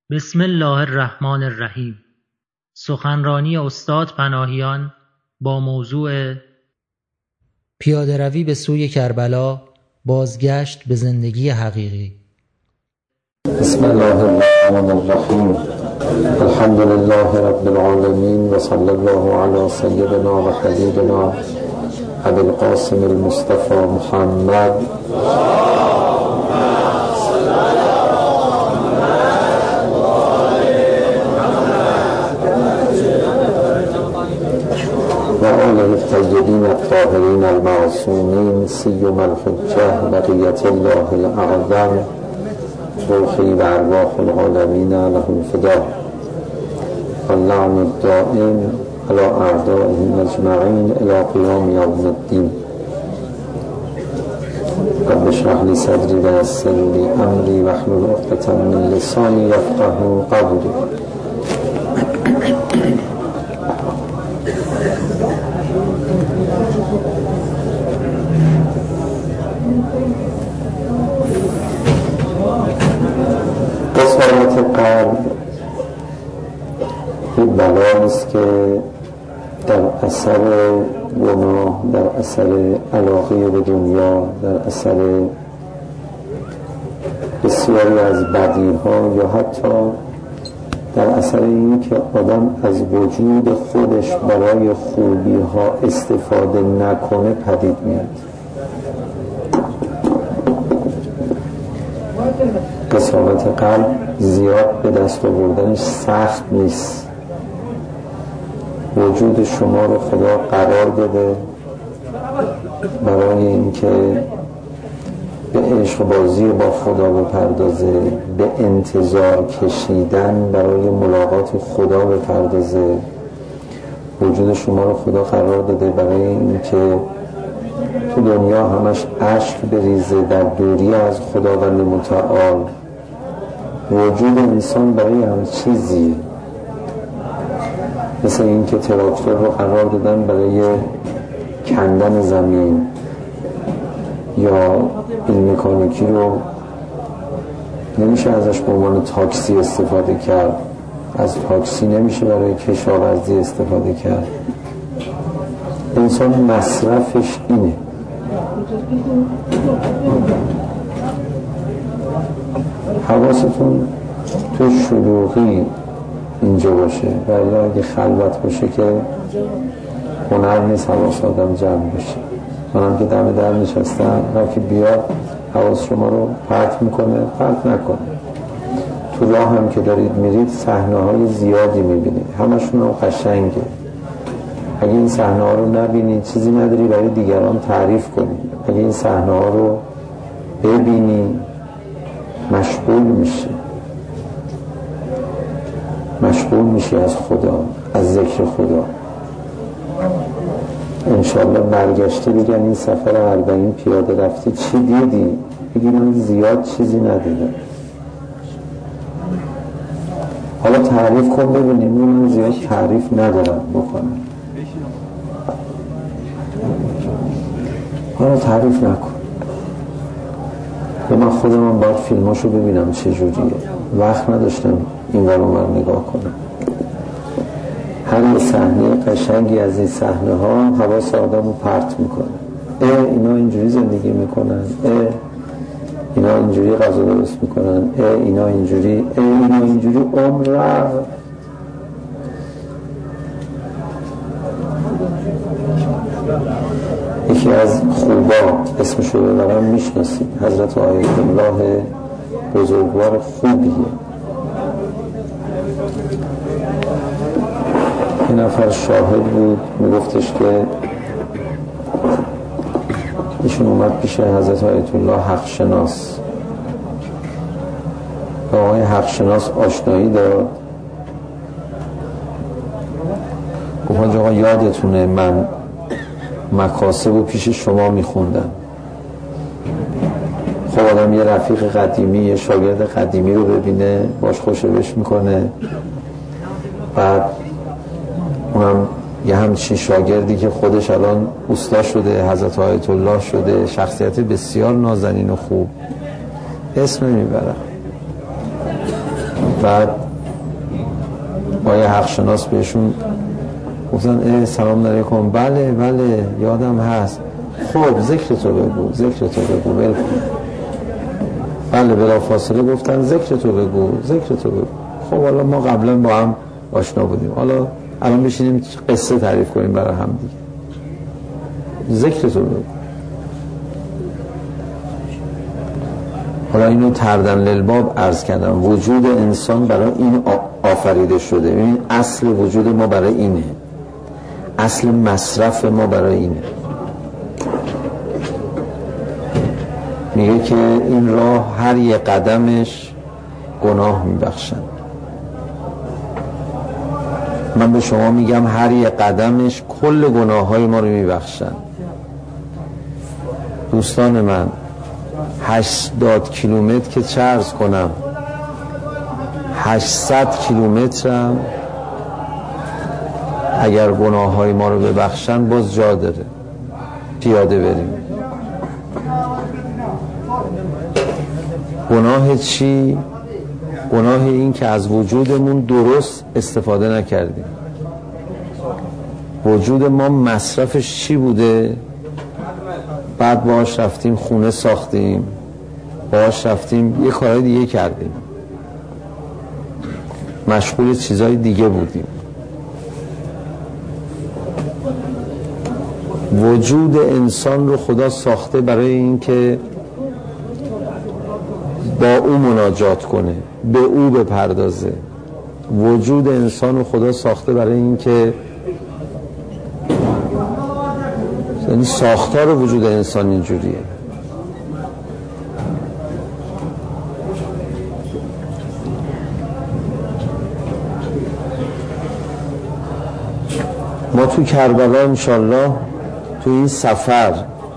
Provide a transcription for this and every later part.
بسم الله الرحمن الرحیم. سخنرانی استاد پناهیان با موضوع پیاده‌روی به سوی کربلا، بازگشت به زندگی حقیقی. بسم الله الرحمن الرحیم. الحمد لله رب العالمین و صلی الله علی سیدنا و حبیبنا ابی القاسم المصطفى محمد و آله الطیبین الطاهرین المعصومین سیما الحجة بقیة الله الاعظم روحی و ارواح العالمین لهم فدا واللعن الدائم علی اعدائهم اجمعین الی قیام یوم الدین. رب اشرح لی صدری و یسر لی امری واحلل عقدة من لسانی یفقهوا قولی. قسمت قلب این بلایی است که در اثر گناه، در اثر علاقه به دنیا، در اثر بسیاری از بدیها یا حتی در اثر این که آدم از وجود خودش برای خوبی ها استفاده نکنه پدید میاد. قساوت قلب زیاد به دست آوردنش سخت نیست. وجود شما رو خدا قرار داده برای اینکه به عشق بازی با خدا بپردازه، به انتظار کشیدن برای ملاقات خدا بپردازه. وجود شما رو خدا قرار داده برای اینکه تو دنیا همش اشک بریزه در دوری از خداوند متعال. وجود انسان برای هم چیزی مثل این که تراکتور رو قرار دادن برای کندن زمین، یا این مکانیکی رو نمیشه ازش به عنوان تاکسی استفاده کرد، از تاکسی نمیشه برای کشاورزی استفاده کرد. انسان مصرفش اینه. حواستون تو شلوغی اینجا باشه، ولی اگه خلوت باشه که هنر نیست حواس آدم جمع بشه. منم که دم در نشستم، که بیاد حواس شما رو پرت میکنه، پرت نکنه. تو راه هم که دارید میرید صحنه های زیادی میبینید، همشون هم قشنگه. اگه این صحنه ها رو نبینید چیزی نداری برای دیگران تعریف کنید. اگه این صحنه ها رو ببینی مشغول میشی از خدا، از ذکر خدا. انشاءالله برگشته بگن این سفر 40 پیاده رفتی چی دیدی؟ بگی من زیاد چیزی ندیدم. حالا تعریف کن ببینیم. من زیاد تعریف ندارم بکنم. حالا تعریف نکن. من خودم باید فیلماشو ببینم چه جوریه. وقت نداشتم این ور نگاه کنم. هر صحنه قشنگی از این صحنه ها حواس آدم رو پرت میکنه. اینا اینجوری زندگی میکنن، اینا اینجوری غذا درست میکنن، اینا اینجوری، اینا اینجوری. عمر رفت. یکی از خوبا اسمشو ببرم میشناسید، حضرت آیت الله بزرگوار خوبیه. این نفر شاهد بود، میگفتش که ایشون اومد پیش حضرت آیت الله حق شناس. با آقای حق شناس آشنایی داد. گفت آقا یادتونه من مکاسب رو پیش شما میخوندم. خب آدم یه رفیق قدیمی، یه شاگرد قدیمی رو ببینه باش خوشبش میکنه، بعد اونم یه همچین شاگردی که خودش الان اوستا شده، حضرت آیت الله شده، شخصیت بسیار نازنین و خوب، اسم میبرم. بعد آیه حق شناس بهشون گفتن سلام علیکم. بله یادم هست. خب ذکر تو بگو ول کن. بله بلا فاصله گفتن ذکر تو بگو. خب حالا ما قبلا با هم آشنا بودیم، حالا الان بشینیم قصه تعریف کنیم برای هم دیگه. ذکر تو بگو. حالا اینو تردن للباب عرض کردم. وجود انسان برای این آفریده شده. این اصل وجود ما برای اینه، اصل مصرف ما برای اینه. میگه که این راه هر یک قدمش گناه میبخشن. من به شما میگم هر یک قدمش کل گناه های ما رو میبخشن. دوستان من 80 کیلومتر که چه عرض کنم، 800 کیلومترم اگر گناه های ما رو ببخشن باز جا داره پیاده بریم. گناه چی؟ گناه این که از وجودمون درست استفاده نکردیم. وجود ما مصرفش چی بوده؟ بعد باهاش رفتیم خونه ساختیم، باهاش رفتیم یه کارهای دیگه کردیم، مشغول چیزهای دیگه بودیم. وجود انسان رو خدا ساخته برای این که با او مناجات کنه، به او بپردازه. وجود انسان رو خدا ساخته برای این که، یعنی ساختار وجود انسان اینجوریه. ما تو کربلا انشالله تو این سفر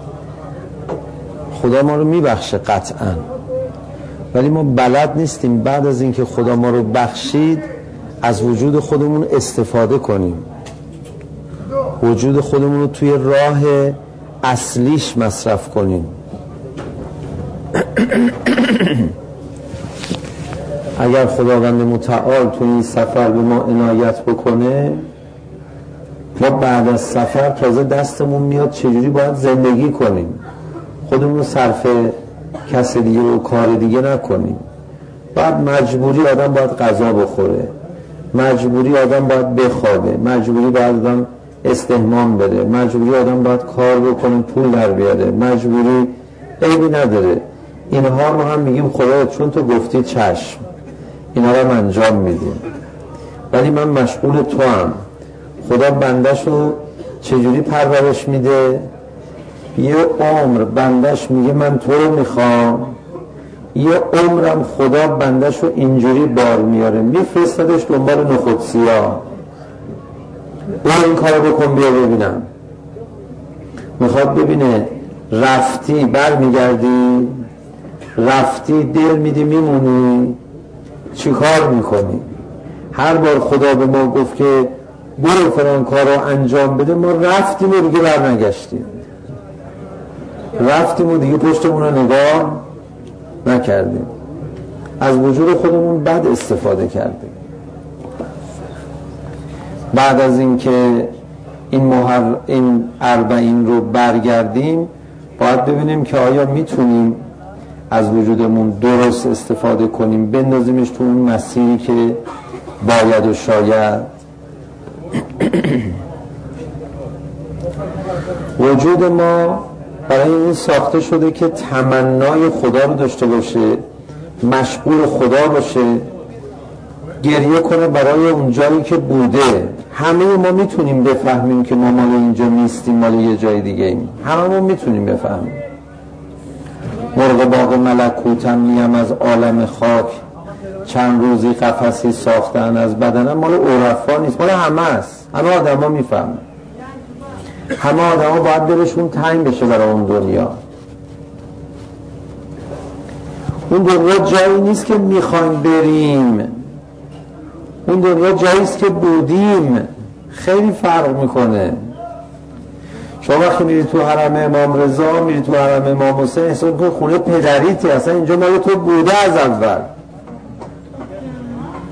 خدا ما رو میبخشه قطعاً، ولی ما بلد نیستیم بعد از اینکه خدا ما رو بخشید از وجود خودمون استفاده کنیم، وجود خودمون رو توی راه اصلیش مصرف کنیم. اگر خداوند متعال تو این سفر به ما عنایت بکنه، ما بعد از سفر تازه دستمون میاد چجوری باید زندگی کنیم، خودمون رو صرف کس دیگه و کار دیگه نکنیم. بعد مجبوری آدم باید غذا بخوره، مجبوری آدم باید بخوابه، مجبوری باید آدم استحمام بره، مجبوری آدم باید کار بکنه پول در بیاره، مجبوری عیبی نداره. اینها رو هم میگیم خدا چون تو گفتی چشم، اینا رو انجام میدیم. ولی من مشغول تو هم. خدا بندش رو چجوری پرورش میده؟ یه عمر بندش میگه من تو رو میخوام، یه عمرم خدا بندش رو اینجوری بار میاره، میفرستدش دنبال نخود سیاه، برو این کارو بکن بیا ببینم. میخواد ببینه رفتی بر میگردی، رفتی دل میدی میمونی، چی کار میکنی؟ هر بار خدا به ما گفت که برو فلان کار رو انجام بده، ما رفتیم و دیگه بر نگشتیم، رفتیم و دیگه پشتمون رو نگاه نکردیم، از وجود خودمون بد استفاده کردیم. بعد از اینکه این 40 رو برگردیم باید ببینیم که آیا میتونیم از وجودمون درست استفاده کنیم، بندازیمش تو اون مسیری که باید و شاید. وجود ما برای این ساخته شده که تمنای خدا رو داشته باشه، مشغول خدا باشه، گریه کنه برای اون جایی که بوده. همه ما میتونیم بفهمیم که ما مال اینجا نیستیم، مال یه جای دیگه ایم. همه ما میتونیم بفهمیم. مرغ باغ ملکوتم نیم از عالم خاک، چند روزی قفسی ساختن از بدنم. مال عرفا نیست، مال همه است. همه آدم ها میفهمن، همه آدم ها باید دلشون تنگ بشه برای اون دنیا. اون دنیا جایی نیست که میخوایم بریم، اون دنیا جاییست که بودیم. خیلی فرق میکنه. شما وقتی میری تو حرم امام رضا، میری تو حرم امام حسین، احساس میکنی خونه پدریتی، اصلا اینجا مال تو بوده از اول.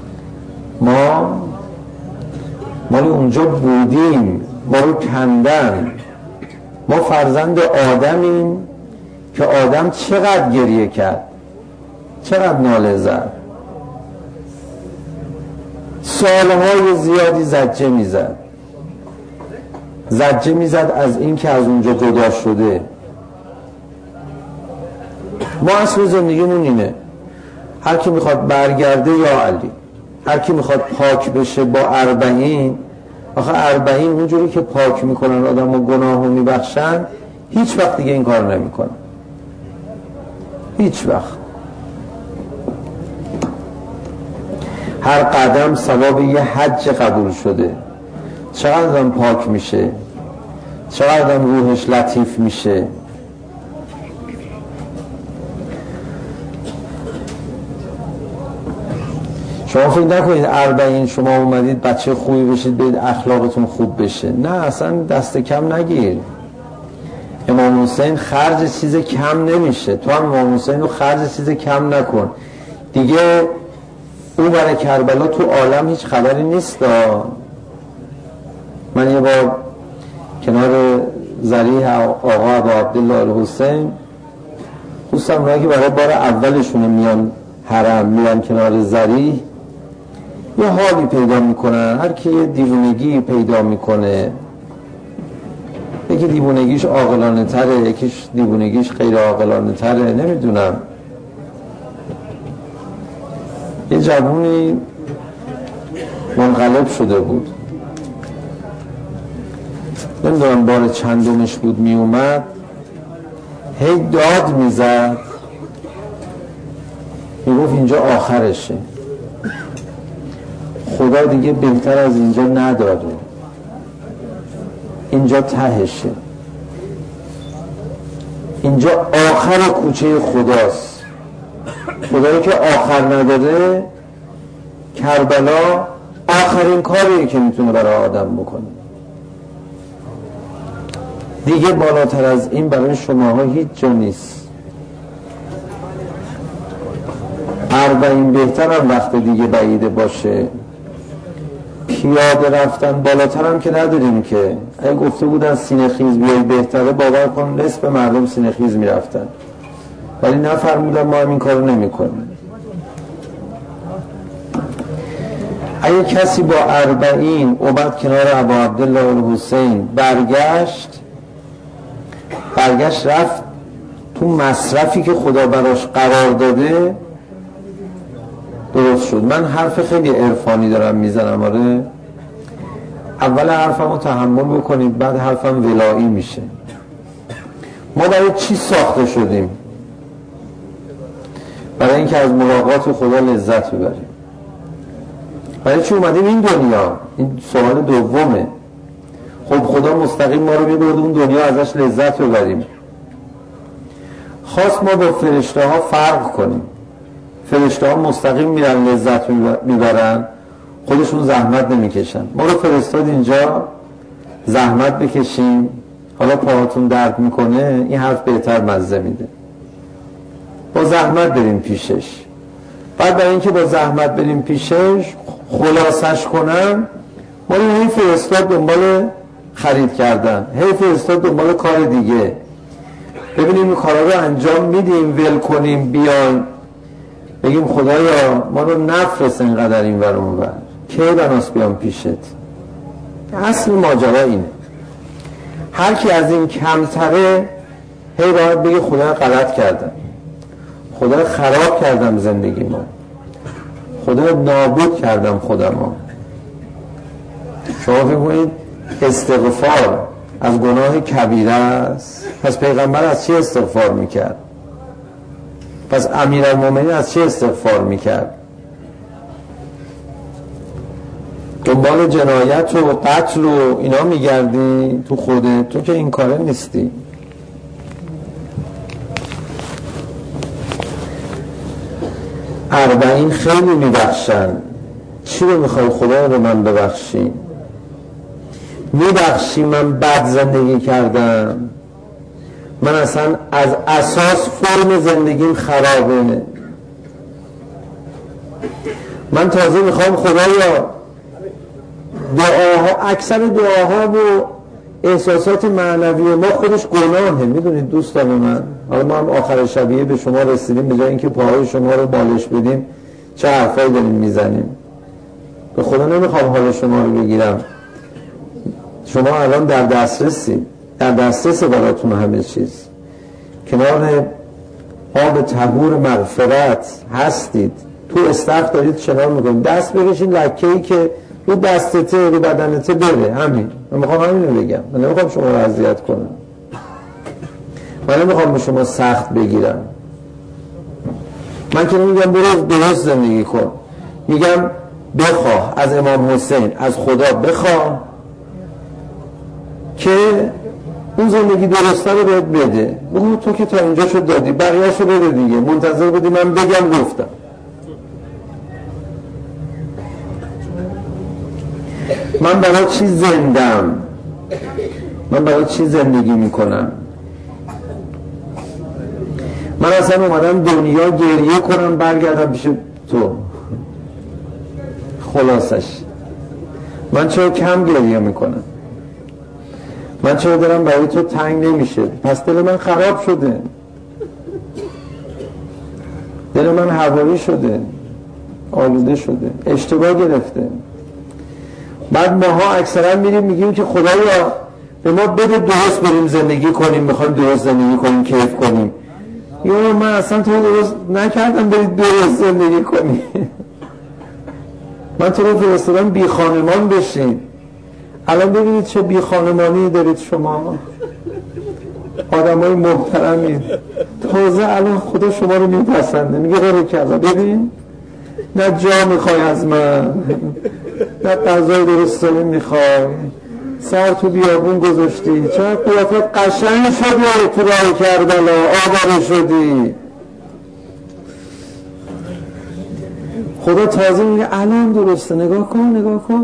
ما اونجا بودیم، ما رو کندن. ما فرزند آدمیم که آدم چقدر گریه کرد، چقدر ناله زد، سالهای زیادی زجه میزد از این که از اونجا جدا شده. ما اصل زندگیمون اینه، هر کی میخواد برگرده یا علی، هر کی میخواد پاک بشه با 40. آخه 40 اونجوری که پاک میکنن آدم و گناه رو میبخشن، هیچ وقت دیگه این کار نمیکنن، هیچ وقت. هر قدم ثواب یه حج قبول شده. چقدر پاک میشه، چقدر روحش لطیف میشه. شما فکر نکنید 40 شما اومدید بچه خوبی بشید برید اخلاقتون خوب بشه. نه، اصلا دست کم نگیر. امام حسین خرج چیز کم نمیشه، تو هم امام حسین رو خرج چیز کم نکن دیگه. او برای کربلا تو عالم هیچ خبری نیست. من یه بار کنار ضریح آقا ابو عبدالله الحسین، دوستان اونایی که برای بار اولشون میان حرم، میان کنار ضریح، یه حالی پیدا میکنن. هر کی یه دیوونگی پیدا میکنه، یکی دیوونگیش عاقلانه تره، یکیش دیوونگیش غیر عاقلانه تره، نمیدونم. یه جوونی منقلب شده بود، نمیدونم بار چندمش بود، میومد هی داد میزد، میگفت اینجا آخرشه، خدا دیگه بهتر از اینجا نداره، اینجا تهشه، اینجا آخر کوچه خداست. خدایی که آخر نداره، کربلا آخرین کاریه که میتونه برای آدم بکنه. دیگه بالاتر از این برای شماها هیچ جا نیست. 40 بهتر هم وقت دیگه بعیده باشه. پیاده رفتن بالاتر هم که نداریم که. اگه گفته بودن سینه خیز بیایی بهتره، باور کن نصف مردم سینه خیز میرفتن، ولی نفرمودن، ما هم این کارو نمی کنیم. اگه کسی با 40 اومد کنار ابو عبدالله الحسین، برگشت رفت تو مصرفی که خدا براش قرار داده، درست شد. من حرف خیلی عرفانی دارم میزنم، آره. اول حرفمو تحمل بکنید، بعد حرفم ولایی میشه. ما برای چی ساخته شدیم؟ برای اینکه از ملاقات خدا لذت ببریم. برای چی اومدیم این دنیا؟ این سوال دومه. خب خدا مستقیم ما رو میبرد اون دنیا ازش لذت ببریم. خواست ما با فرشته ها فرق کنیم. فرشته ها مستقیم میرن لذت میبرن، خودشون زحمت نمیکشن. ما رو فرستاد اینجا زحمت بکشیم، حالا پاهاتون درد میکنه، این حرف بهتر مزه میده. با زحمت بریم پیشش. بعد برای اینکه با زحمت بریم پیشش، خلاصش کنم، ما رو هی فرستاد دنبال خرید کردن، هی فرستاد دنبال کار دیگه. ببینیم این کارا رو انجام میدیم، ول کنیم، بیان بگیم خدایا ما رو نفرست اینقدر این ور اون ور، کی بناس بیام پیشت. اصل ماجرا اینه. هر کی از این کمتره، هی باید بگه خدا غلط کردم، خدا خراب کردم زندگی ما، خدا نابود کردم خودمو. شما فکر کنید استغفار از گناه کبیره است؟ پس پیغمبر از چی استغفار میکرد؟ پس امیرالمومنین از چی استغفار میکرد؟ دنبال جنایت و قتل و اینا میگردی تو خودت؟ تو که این کاره نیستی. اربعین خیلی میبخشن. چی رو میخوای خدا رو من ببخشی؟ میبخشی من بد زندگی کردم، من اصلا از اساس فرم زندگیم خرابه، من تازه میخوام خدایا دعاها، اکثر دعاها و احساسات معنوی ما خودش گناهه. میدونید دوستان من، حالا ما هم آخر شبیه به شما رسیدیم، به جای اینکه پاهای شما رو بالش بدیم چه حرفایی داریم میزنیم. به خدا نمیخوام حال شما رو بگیرم، شما الان در دسترسید، در دسترس براتون همه چیز، کنار آب طهور مغفرت هستید، تو استخر دارید شنا میکنید، دست بکشین لکه‌ای که رو دستته رو بدنته بره. همین من میخوام همین رو بگم. من نمیخوام شما رو اذیت کنم، من نمیخوام به شما سخت بگیرم. من که نمیگم برو درست زندگی کن، میگم بخواه از امام حسین، از خدا بخواه که اون زندگی درسته رو بهت بده. بگو تو که تا اینجا شد دادی، بقیه شو بده دیگه، منتظر بودی من بگم گفتم. من برای چی زندم؟ من برای چی زندگی میکنم؟ من اصلا اومدم دنیا گریه کنم برگردم پیش تو. خلاصش من چرا کم گریه میکنم؟ من چرا دلم برای تو تنگ نمیشه؟ پس دل من خراب شده، دل من هوایی شده، آلوده شده، اشتباه گرفته. بعد ماها اکثرا میریم میگیم که خدایا به ما بده درست بریم زندگی کنیم، میخوایم درست زندگی کنیم، کیف کنیم. یا من اصلا تو درست نکردم برید درست زندگی کنی. من تو رو فرستادم بی خانمان بشین. الان ببینید چه بی خانمانی دارید شما، آدمای محترمید. تازه الان خدا شما رو میپسنده، میگه قرار کرده ببین، نه جا میخوای از من، نه غذای درستانی میخوای، سر تو بیابون گذاشتی، چرا قیافت قشنگ شدی تو راه کربلا، آواره شدی. خدا تازه میگه الان درسته، نگاه کن نگاه کن.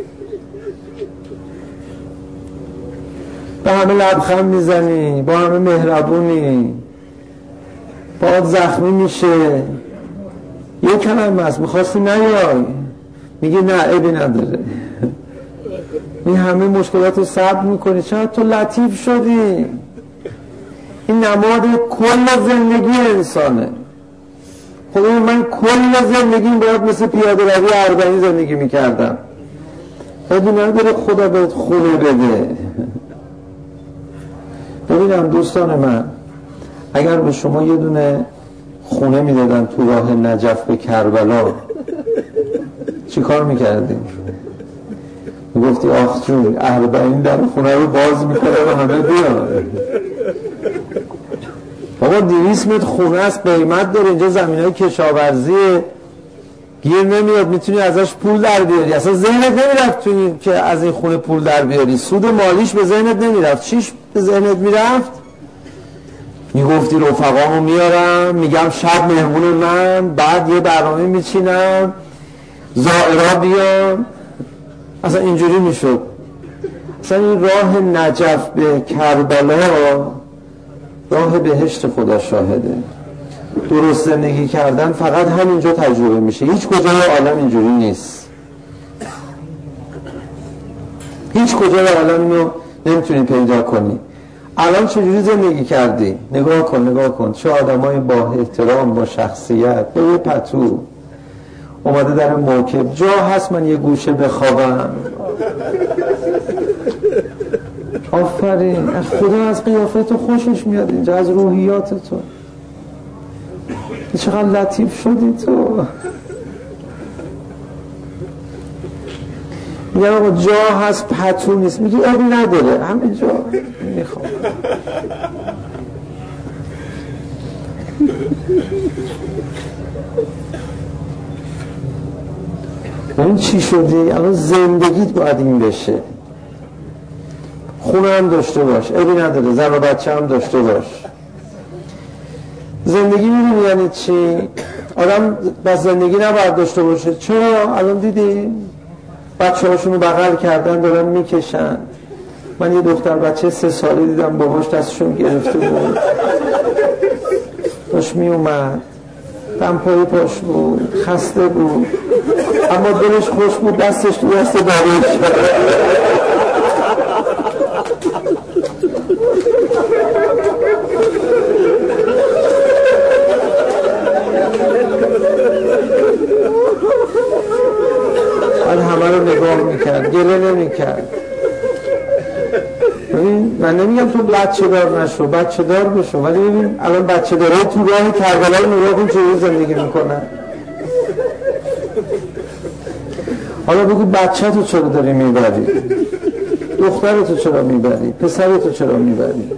با همه لبخند میزنی، با همه مهربونی، باید زخمی میشه، یه کلمه هست میخواستی نیای، میگی نه عیبی نداره، این همه مشکلات رو صبر میکنی، چرا تو لطیف شدی. این نماد کل زندگی انسانه. خدا من کل زندگیم باید مثل پیاده روی 40 زندگی میکردم، عیبی نداره خدا بهت خونه بده. ببینم دوستان من، اگر به شما یه دونه خونه میدادن تو راه نجف به کربلا، چی کار میکردیم؟ میگفتی آخ جون 40 در خونه رو باز میکنه و همه بیان. بابا 200 متر خونه است، قیمت داره، اینجا زمین های کشاورزی، گیر نمیاد، میتونی ازش پول در بیاری. اصلا ذهنت نمیرفت تو این که از این خونه پول در بیاری، سود مالیش به ذهنت نمیرفت. چیش به ذهنت میرفت؟ میگفتی رفقامو میارم، میگم شب مهمون من، بعد یه برنامه میچینم زائرا بیان. اصلا اینجوری میشد. اصلا این راه نجف به کربلا راه بهشت خدا شاهده. درست زندگی کردن فقط همینجا تجربه میشه، هیچ کجای عالم اینجوری نیست. هیچ کجای عالم اینو نمیتونی پیدا کنی. الان چجوری زندگی کردی؟ نگاه کن نگاه کن، چه آدمای با احترام، با شخصیت. به یه پتو اومده در موکب، جا هست من یه گوشه بخوابم. آفرین، خدا از قیافت تو خوشش میاد اینجا، از روحیات تو. چقدر لطیف شدی تو. میگه آقا جا هست پتو نیست، میگه ابی نداره همه جا میخوام. این چی شدی؟ الان زندگیت باید این بشه. خونه هم داشته باش، ابی نداره، زن و بچه هم داشته باش. زندگی میدونی یعنی چی؟ آدم بس زندگی نباید داشته باشه. چرا؟ الان دیدی بچه هاشون رو بغل کردن دارن میکشن. من یه دختر بچه 3 ساله دیدم، باباش دستشون گرفته بود، داشت میومد، دم پای پاش بود، خسته بود، اما دلش خوش بود، دستش تو دست داریوش. بعد همه رو نگاه میکرد، گله نمیکرد. من نمیگم تو بچه دار نشو، بچه دار بشو، ولی ببین الان بچه داره تو راه کربلا رو نگاه کن چجوری زندگی میکنن. حالا بگو بچه تو چرا داری میبری، دختر تو چرا میبری، پسر تو چرا میبری.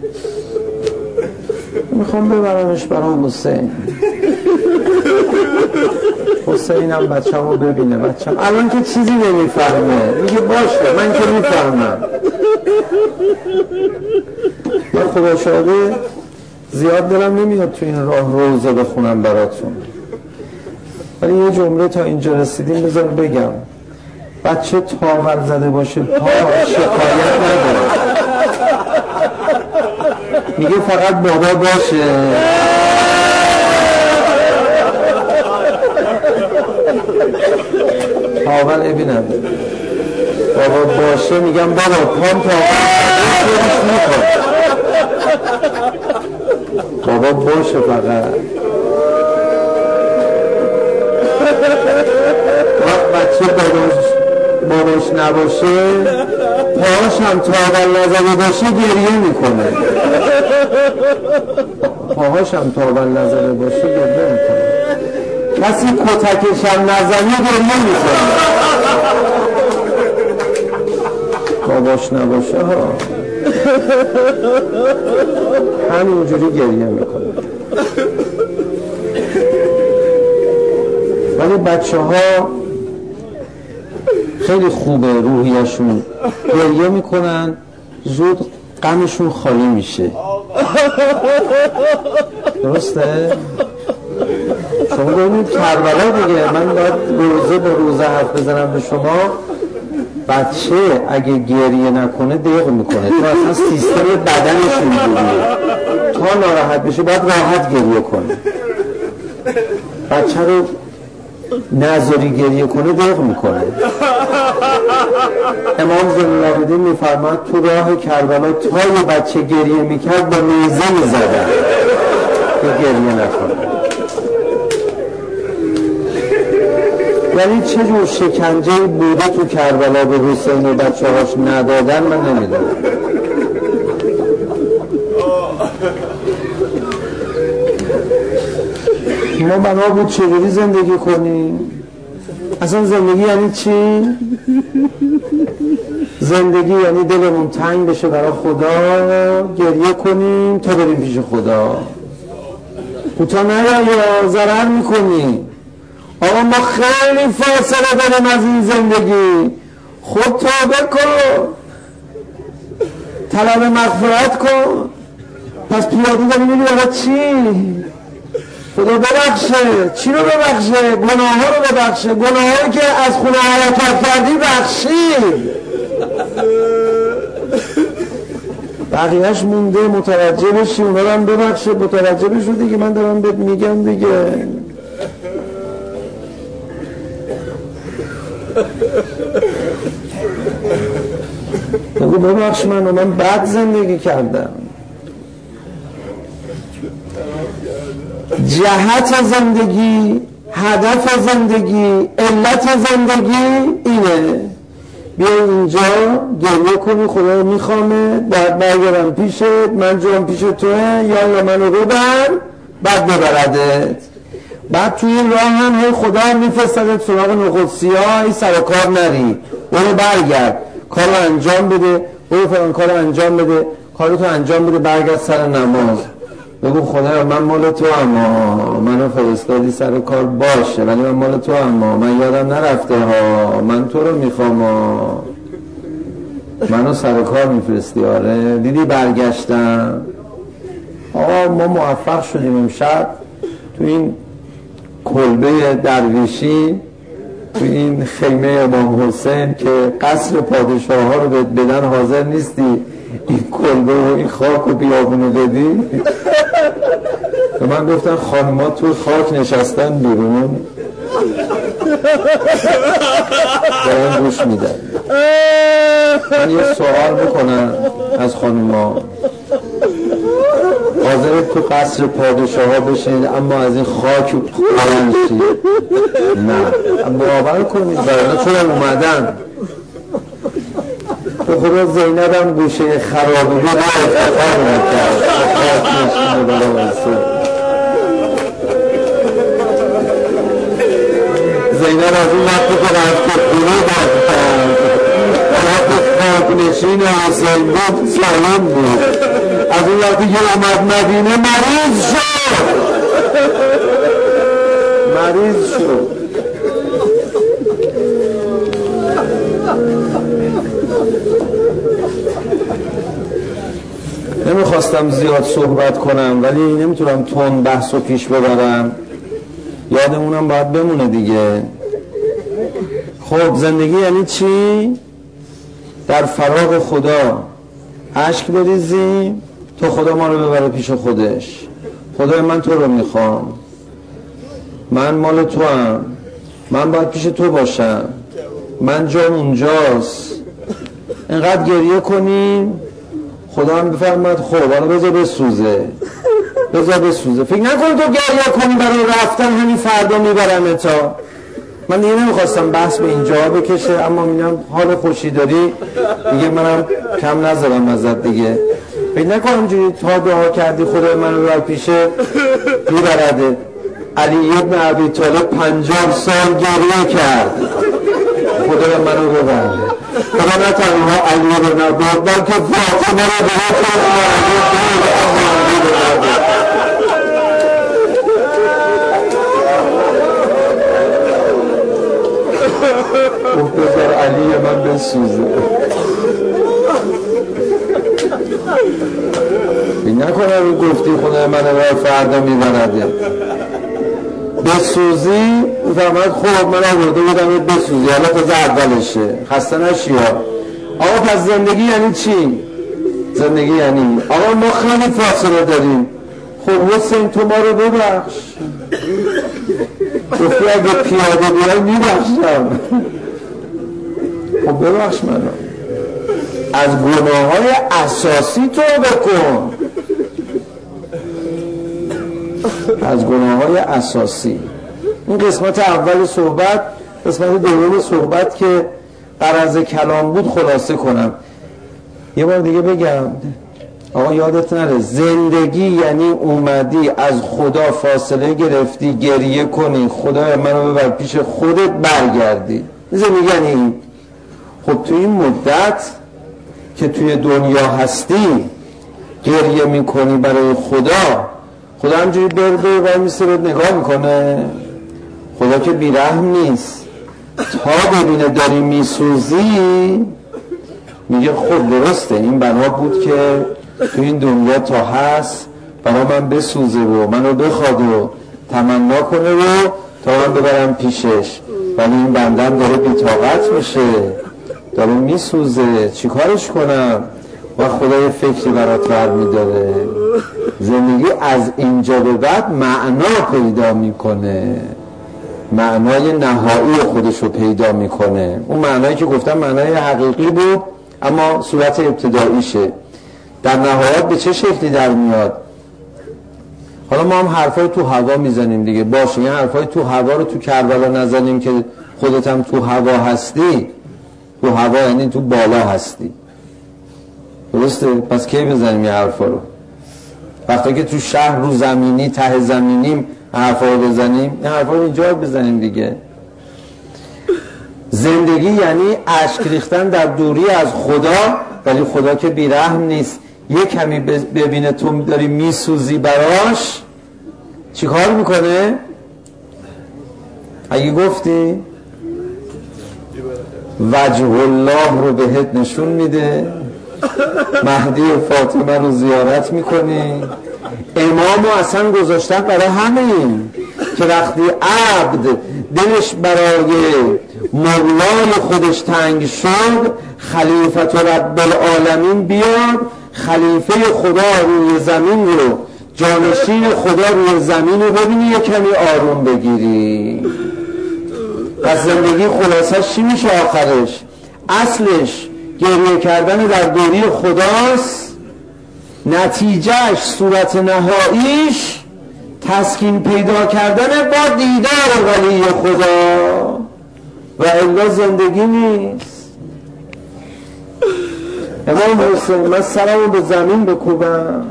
میخوام ببرمش برام حسین. حسینم بچه‌مو ببینه. بچه‌م الان که چیزی نمیفهمه، میگه باشه من که میفهمم. من خدا شاهده زیاد دلم نمیاد تو این راه روزه بخونم براتون، ولی یه جمله تا اینجا رسیدیم بذار بگم. بچه تاول زده باشه پا شکایت نداره، میگه فقط بابا باشه. تاول ابی نداره، بابا باشه میگم بابا پام تاول نکن، بابا باشه فقط. بچه باباش نباشه پاهاش هم تاول نزده باشه گریه میکنه، پاهاش هم تاول نزده باشه گریه میکنه. کسی کتکش هم نزنه گریه میکنه، باباش نباشه ها همینجوری گریه میکنه. ولی بچه ها خیلی خوبه، روحیشون گریه میکنن زود غمشون خالی میشه. درسته؟ شما ببینید کربلا دیگه، من باید روزه به روزه حرف بزنم به شما. بچه اگه گریه نکنه دق میکنه، تو اصلا سیستم بدنش اینجوریه، تا ناراحت بشه باید راحت گریه کنه. بچه رو نذاری گریه کنه دق میکنه. امام زین العابدین میفرماد تو راه کربلا تا یه بچه گریه میکرد با نیزه میزدن که گریه نکنه. یعنی چه جور شکنجه بوده تو کربلا به حسین و بچه هاش ندادن من نمیدونم. ما بنا بود چجوری زندگی کنیم؟ اصلا زندگی یعنی چی؟ زندگی یعنی دلمون تنگ بشه برای خدا، گریه کنیم تا بریم پیش خدا. کوتاه نیا ضرر میکنی. آقا ما خیلی فاصله داریم از این زندگی، خود توبه کن، طلب مغفرت کن. پس پیاده داری میری برای چی؟ خدا ببخشه. چی رو ببخشه؟ گناه ها رو ببخشه، گناه هایی که از خونه حرکت کردی بخشید، بقیهش مونده متوجه بشی، اونا رو هم ببخشه. متوجه بشو دیگه، من دارم بهت میگم دیگه. بگو ببخش من بد زندگی کردم. جهت زندگی، هدف زندگی، علت زندگی اینه. بیا اینجا گریه کنی خدا رو میخوامه، باید برگردم پیشت، من جام پیش توه، یا منو ببر بعد ببردت. بعد توی این راه هم خدا هم میفرستدت سراغ نخودسیاه، سر کار نری، برو برگرد کارو انجام بده، برو فلان کارو انجام بده، کارتو انجام بده، برگرد سر نماز. بگو خدا من مال تو، اما منو فرستادی سر کار باشه، ولی من مال تو، اما من یادم نرفته ها، من تو رو میخوام ها، منو سر کار میفرستی. آره دیدی برگشتم. آقا ما موفق شدیم امشب تو این کلبه درویشی، تو این خیمه امام حسین که قصر پادشاه ها رو بدن حاضر نیستی، این کلبه و این خاک و بیابونو بدی. به من گفتن خانمات تو خاک نشستن بیرون. دارن گوش میدن. من یه سوال بکنم از خانوما، حاضر تو قصر پادشاه ها بشینید اما از این خاک بلند شید؟ نه. باور کنید برای چون اومدن به خدا زینب هم گوشه خرابه بود افتخار نکرد خاک نشینه بلا واسه. زینب از اون وقتی که رفت خونه باید کرد وقت خاک نشین حسین بود سالم بود. از اون وقتی که آمد مدینه مریض شد. نمیخواستم زیاد صحبت کنم ولی نمیتونم تون بحث رو پیش ببرم، یادمونم باید بمونه دیگه. خب زندگی یعنی چی؟ در فراغ خدا اشک بریزیم تا خدا ما رو ببره پیش خودش. خدای من تو رو میخوام، من مال تو هم، من باید پیش تو باشم، من جام اونجاست. اینقدر گریه کنیم خدا هم بفرماید خب حالا بذار بسوزه. فکر نکن تو گریه کنی برای رفتن همین فردا میبرم تا. من دیگه نمیخواستم بحث به اینجا بکشه اما میگم حال خوشی داری دیگه منم کم نذارم ازت دیگه. فکر نکنم جوری تا دعا کردی خدای من رو پیشه میبرده. علی ابن ابی طالب 50 سال گریه کرد خدای من رو ببرده. خدا نه تنها علی رو نبرد بلکه فاطمه رو بذار علی من بسوزه. این نکنم گفتی خدای من رو فردا میبرده بسوزی فرماید خب من آورده بودم بسوزی حالا تا اولشه خسته نشی ها. آقا پس زندگی یعنی چی؟ زندگی یعنی آقا ما خیلی فاصله داریم. خب حسین تو ما رو ببخش. گفتی اگه پیاده بیای میبخشم. خب ببخش منو. از گناه‌های اساسی توبه کن. از گناه‌های اساسی. این قسمت اول صحبت. قسمت دوم صحبت که غرض کلام بود خلاصه کنم. یه بار دیگه بگم آقا یادت نره زندگی یعنی اومدی از خدا فاصله گرفتی گریه کنی خدای منو ببر پیش خودت برگردی. زندگی یعنی این. خب تو این مدت که توی دنیا هستی گریه میکنی برای خدا همجوری برده و میسه نگاه میکنه. خدا که بیرحم نیست. تا ببینه داری میسوزی میگه خب درسته این بنا بود که تو این دنیا تا هست برای من بسوزه و منو بخواد و تمنا کنه و تا من ببرم پیشش، ولی این بندم داره بی‌طاقت میشه، داره میسوزه، چی کارش کنم؟ و خدا یه فکری برات برمی‌داره. زندگی از اینجا به بعد معنا پیدا میکنه، معنای نهایی خودشو پیدا میکنه. اون معنایی که گفتم معنای حقیقی بود اما صورت ابتداییشه. در نهایت به چه شکلی در میاد؟ حالا ما هم حرفای تو هوا میزنیم دیگه، باشه یه حرفای تو هوا رو تو کربلا نزنیم که خودت هم تو هوا هستی. تو هوا یعنی تو بالا هستی، درسته؟ پس کی بزنیم یه حرفا رو؟ وقتی که تو شهر رو زمینی ته زمینیم حرفا رو بزنیم، این حرفا رو اینجا بزنیم دیگه. زندگی یعنی اشک ریختن در دوری از خدا، ولی خدا که بیرحم نیست. یه کمی ببینه تو داری میسوزی براش، چی کار میکنه؟ اگه گفتی وجه الله رو بهت نشون میده، مهدی و فاطمه رو زیارت میکنی. امامو اصلا گذاشتن برای همین که وقتی عبد دلش برای مولای خودش تنگ شد، خلیفت رب العالمین بیاد خلیفه خدا روی زمین رو، جانشین خدا روی زمین رو ببینی، یه کمی آروم بگیری. پس زندگی خلاصش چی میشه آخرش؟ اصلش گریه کردن در دوری خداست، نتیجهش صورت نهاییش تسکین پیدا کردن با دیدار ولی خدا و الا زندگی نیست. امام حسین من سرمو به زمین بکوبم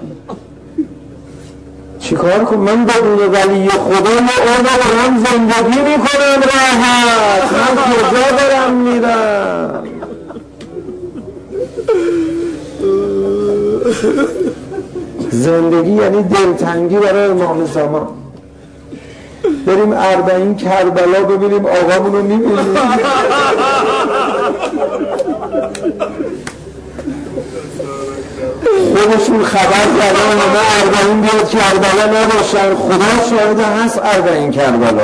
چیکار کنم؟ من بدون ولی خدا اون دارم زندگی میکنم راحت، من کجا دارم میرم؟ زندگی یعنی دلتنگی برای امام زمان. بریم 40 کربلا ببینیم آقامون رو میبینیم. خودشون خبر کردن همه 40 بیاد کربلا نباشن، خدا شاهد هست 40 کربلا.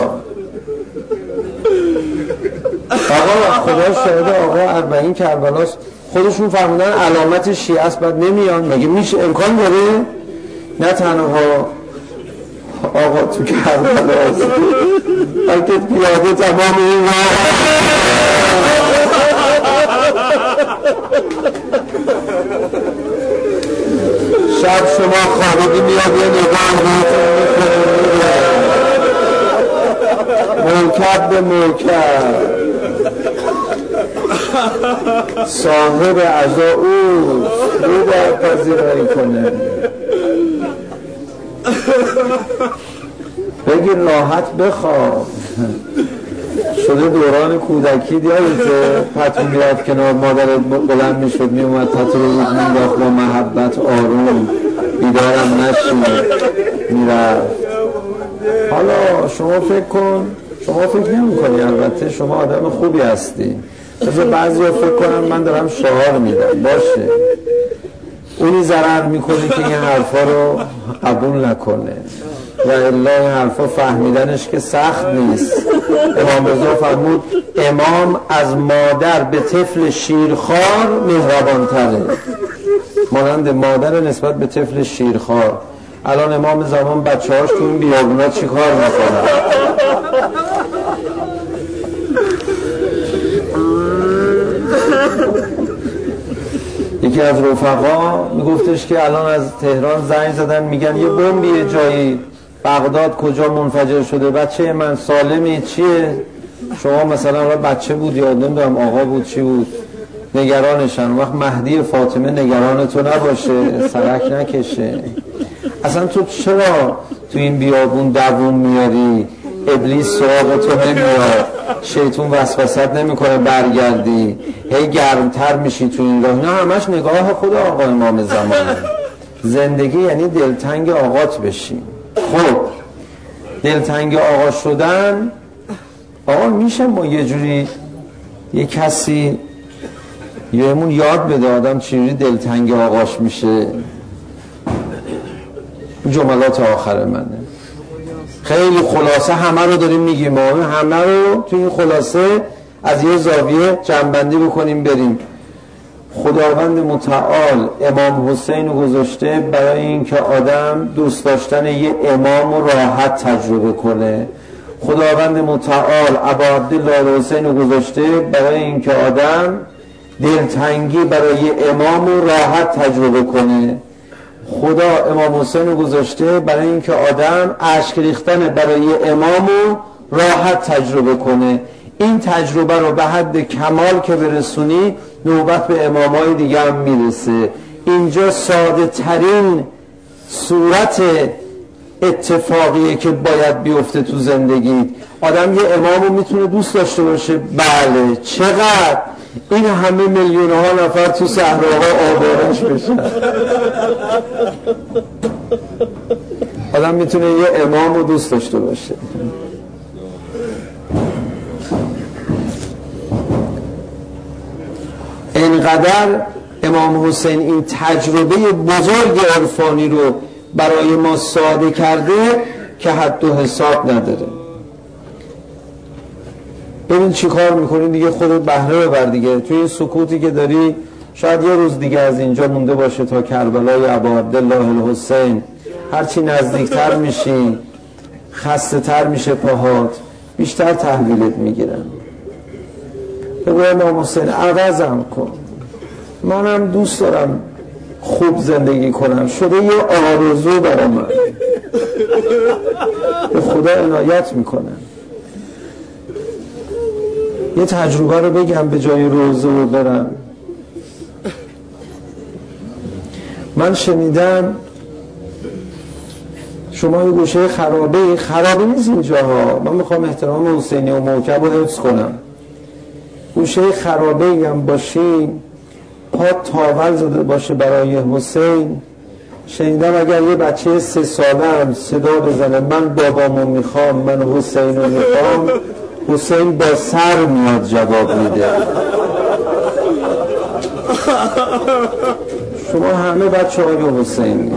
آقا خدا شاهد آقا 40 کربلاست. خودشون فهمیدن علامت شیعه است بعد نمیان. مگه میشه؟ امکان داره؟ نه تنها آقا تو کربلاست بلکه پیاده تمام این شب شما خوابیدی میاد یه نگاه موکب به موکب صاحب عزا او رو در پذیرایی کنه. بگیر راحت بخواب. شده دوران کودکی یادته پتو میرفت کنار مادرت بلند میشد میومد پتو رو بود مینداخت با محبت آروم بیدارم نشید میرفت. حالا شما فکر کن، شما فکر نمی کنی، البته شما آدم خوبی هستی، مثل بعضی ها فکر کنن من دارم شعار میدم. باشه اونی ضرر میکنه که این حرفا رو قبول نکنه و الا این حرفا فهمیدنش که سخت نیست. امام رضا فرمود امام از مادر به طفل شیرخوار مهربانتره، مانند مادر نسبت به طفل شیرخوار. الان امام زمان بچه‌هاش تو این بیابونا چی کار میکنن؟ یکی از رفقا میگفتش که الان از تهران زنگ زدن میگن یه بمبیه جایی بغداد کجا منفجر شده. بچه من سالمی چیه؟ شما مثلا بچه بود یا نمیدونم آقا بود چی بود، نگرانشن. وقت مهدی فاطمه نگران تو نباشه، سرک نکشه. اصلا تو چرا تو این بیابون دووم میاری؟ ابلیس سراغ تو نمیاد، شیطون وسوسه‌ت نمیکنه برگردی، هی گرمتر میشی تو این راه. نه همش نگاه خود آقا امام زمانه. زندگی یعنی دلتنگ آقات بشی. خب دلتنگ آقا شدن، آقا میشه ما یه جوری یه کسی یهمون یاد بده آدم چجوری دلتنگ آقاش میشه؟ جملات آخر منه خیلی خلاصه همه رو داریم میگیم، ما همه رو تو این خلاصه از یه زاویه جنبندی بکنیم بریم. خداوند متعال امام حسین رو گذاشته برای اینکه آدم دوست داشتن یه امام رو راحت تجربه کنه. خداوند متعال ابا عبدالله حسین رو گذاشته برای اینکه آدم دلتنگی برای یه امام رو راحت تجربه کنه. خدا امام حسین رو گذاشته برای اینکه آدم اشک ریختن برای امام رو راحت تجربه کنه. این تجربه رو به حد کمال که برسونی نوبت به امامای دیگه هم میرسه. اینجا ساده ترین صورت اتفاقیه که باید بیفته تو زندگی. آدم یه امام رو میتونه دوست داشته باشه، بله، چقدر این همه میلیون ها نفر تو صحراها آبارش بشن. آدم میتونه یه امام رو دوست داشته باشه. اینقدر امام حسین این تجربه بزرگ عرفانی رو برای ما ساده کرده که حد و حساب نداره. ببین چی کار میکنی دیگه، خودت بهره ببر دیگه. توی این سکوتی که داری شاید یه روز دیگه از اینجا مونده باشه تا کربلای ابا عبدالله الحسین. هرچی نزدیکتر میشی خسته تر میشه پاهات، بیشتر تحویلت میگیرن. بگو امام حسین عوضم کن، منم دوست دارم خوب زندگی کنم، شده یه آرزو برای من. به خدا عنایت میکنم. یه تجربه رو بگم به جای روزه رو برم. من شنیدم شما یه گوشه خرابه نیست اینجاها، من میخوام احترام حسینی و موکب رو حفظ کنم، گوشه خرابه هم باشین، پا تاول زده باشه برای حسین. شنیدم اگر یه بچه 3 ساله هم صدا بزنه من بابامو میخوام، من حسین رو میخوام، حسین با سر میاد جواب میده. شما همه بچه های حسین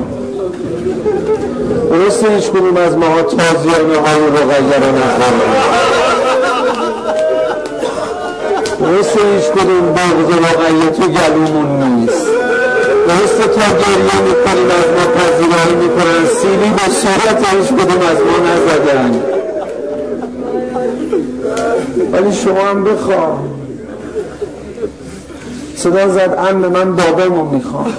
درسته هیچ کنیم از ماها تازیانه های رقیه رو نخورم، درسته هیچ کنیم بغض رقیه تو گلومون نیست، درسته تا گریه میکنیم از ما پذیرایی میکنن، سیلی به صورت هیچ کنیم از ما نزدن، ولی شما هم بخواه. صدا زد عمه من بابامو میخوام.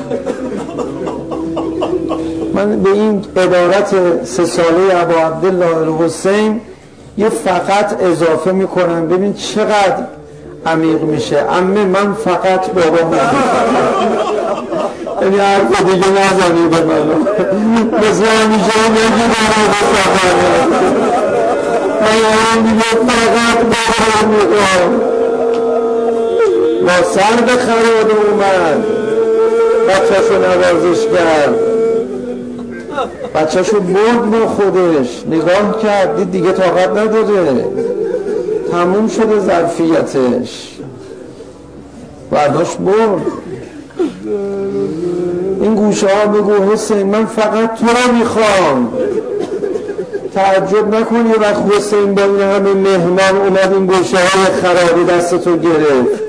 من به این عبارت 3 ساله ابو عبدالله الحسین یه فقط اضافه میکنم، ببین چقدر عمیق میشه. عمه من فقط بابامو میخوام. یعنی حرف دیگه نزنی به منو، مثل همیشه نگی برای سفره، من دیگه فقط بابامو میخوام. با سر به خرابه اومد، بچه‌شو نوازش کرد، بچه‌شو برد با خودش، نگاه کرد دید دیگه طاقت نداره، تموم شده ظرفیتش، برداشت برد. این گوشه ها بگو حسین من فقط تو رو میخوام. تعجب نکن یه وقت حسین با این همه مهمان اومد این گوشه های خرابی دستتو گرفت.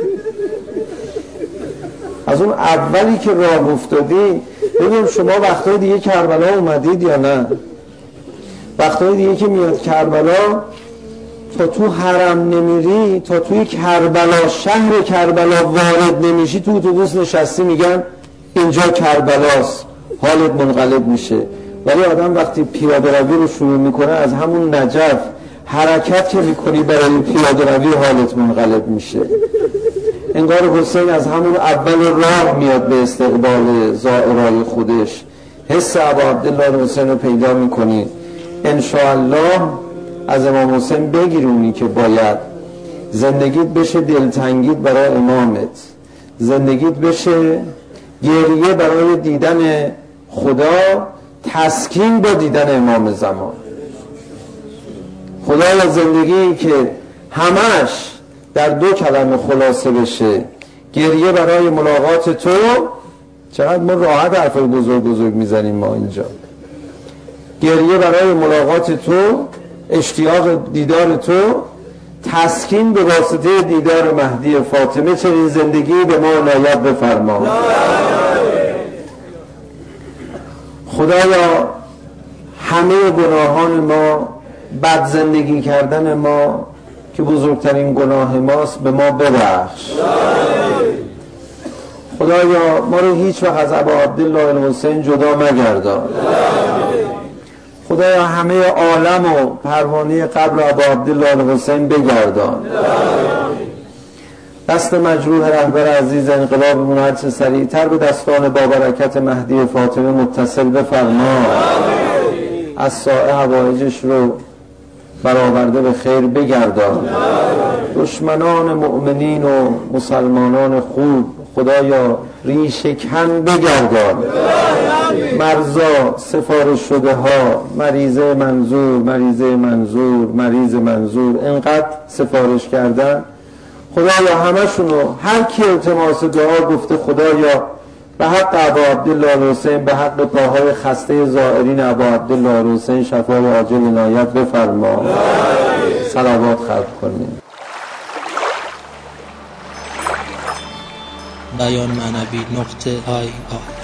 از اون اولی که راه افتادی، ببینیم شما وقتهای دیگه کربلا اومدید یا نه؟ وقتهای دیگه که میاد کربلا تا تو حرم نمیری، تا توی کربلا شهر کربلا وارد نمیشی، تو اتوبوس نشستی میگن اینجا کربلاست، حالت منقلب میشه. ولی آدم وقتی پیاده روی رو شروع میکنه از همون نجف حرکت که میکنی برای پیاده روی حالت منقلب میشه. انگار حسین از همون اول راه میاد به استقبال زائرای خودش. حس ابو عبدالله حسین رو پیدا میکنی. انشاءالله از امام حسین بگیرونی که باید زندگیت بشه دلتنگیت برای امامت، زندگیت بشه گریه برای دیدن خدا، تسکین با دیدن امام زمان. خدایا زندگی که همش در 2 کلمه خلاصه بشه، گریه برای ملاقات تو. چقدر ما راحت حرفای بزرگ میزنیم ما اینجا. گریه برای ملاقات تو، اشتیاق دیدار تو، تسکین به واسطه دیدار مهدی فاطمه. چنین زندگی به ما عنایت بفرما. خدایا همه گناهان ما، بد زندگی کردن ما که بزرگترین گناه ماست، به ما ببخش. خدایا ما رو هیچ وقت از ابو عبدالله الحسین جدا مگردان. خدایا همه عالم و پروانه قبر ابو عبدالله الحسین بگردان. دست مجروح رهبر عزیز انقلابمون هر چه سریعتر به دستان با برکت مهدی فاطمه متصل بفرما. از ساعه حوایجش رو برآورده به خیر بگردان. دشمنان مؤمنین و مسلمانان خوب خدایا ریشه‌کن بگردان. مرزا سفارش شده ها، مریضه منظور انقدر سفارش کردن، خدایا همشونو هر کی التماس دعا گفته خدایا به حق ابو عبدالله الحسین، به حق پاهای خسته زائرین ابو عبدالله الحسین شفای عاجل عنایت بفرما. صلوات خلق کنیم. بیان معنوی .ir